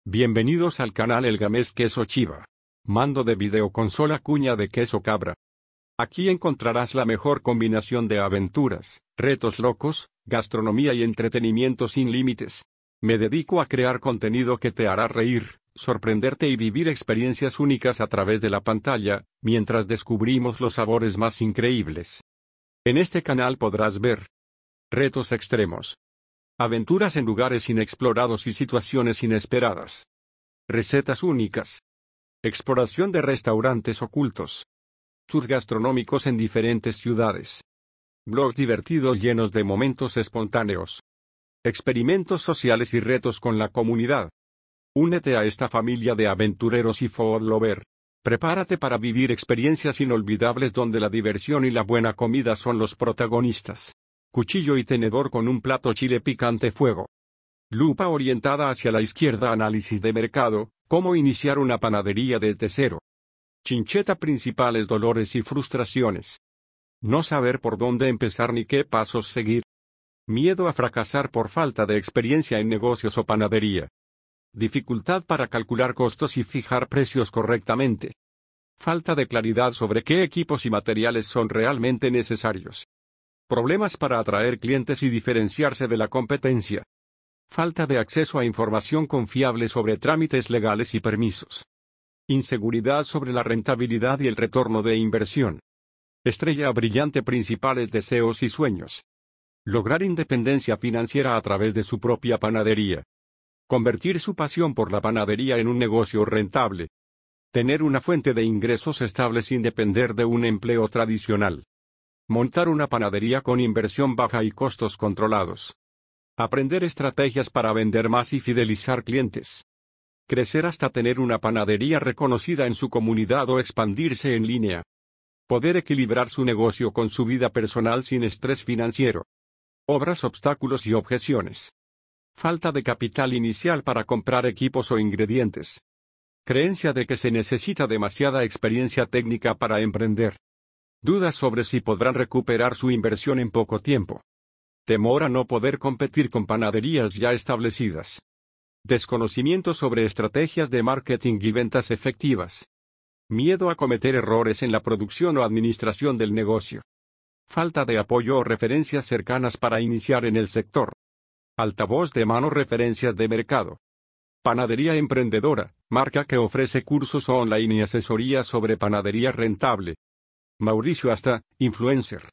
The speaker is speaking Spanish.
Bienvenidos al canal El Gamés Queso Chiva. Mando de videoconsola cuña de queso cabra. Aquí encontrarás la mejor combinación de aventuras, retos locos, gastronomía y entretenimiento sin límites. Me dedico a crear contenido que te hará reír, sorprenderte y vivir experiencias únicas a través de la pantalla, mientras descubrimos los sabores más increíbles. En este canal podrás ver retos extremos, aventuras en lugares inexplorados y situaciones inesperadas, recetas únicas, exploración de restaurantes ocultos, tours gastronómicos en diferentes ciudades, vlogs divertidos llenos de momentos espontáneos, experimentos sociales y retos con la comunidad. Únete a esta familia de aventureros y food lover. Prepárate para vivir experiencias inolvidables donde la diversión y la buena comida son los protagonistas. Cuchillo y tenedor con un plato chile picante fuego. Lupa orientada hacia la izquierda. Análisis de mercado, cómo iniciar una panadería desde cero. Chincheta principales dolores y frustraciones. No saber por dónde empezar ni qué pasos seguir. Miedo a fracasar por falta de experiencia en negocios o panadería. Dificultad para calcular costos y fijar precios correctamente. Falta de claridad sobre qué equipos y materiales son realmente necesarios. Problemas para atraer clientes y diferenciarse de la competencia. Falta de acceso a información confiable sobre trámites legales y permisos. Inseguridad sobre la rentabilidad y el retorno de inversión. Estrella brillante principales deseos y sueños. Lograr independencia financiera a través de su propia panadería. Convertir su pasión por la panadería en un negocio rentable. Tener una fuente de ingresos estable sin depender de un empleo tradicional. Montar una panadería con inversión baja y costos controlados. Aprender estrategias para vender más y fidelizar clientes. Crecer hasta tener una panadería reconocida en su comunidad o expandirse en línea. Poder equilibrar su negocio con su vida personal sin estrés financiero. Obras, obstáculos y objeciones. Falta de capital inicial para comprar equipos o ingredientes. Creencia de que se necesita demasiada experiencia técnica para emprender. Dudas sobre si podrán recuperar su inversión en poco tiempo. Temor a no poder competir con panaderías ya establecidas. Desconocimiento sobre estrategias de marketing y ventas efectivas. Miedo a cometer errores en la producción o administración del negocio. Falta de apoyo o referencias cercanas para iniciar en el sector. Altavoz de mano, referencias de mercado. Panadería emprendedora, marca que ofrece cursos online y asesoría sobre panadería rentable. Mauricio Asta, influencer.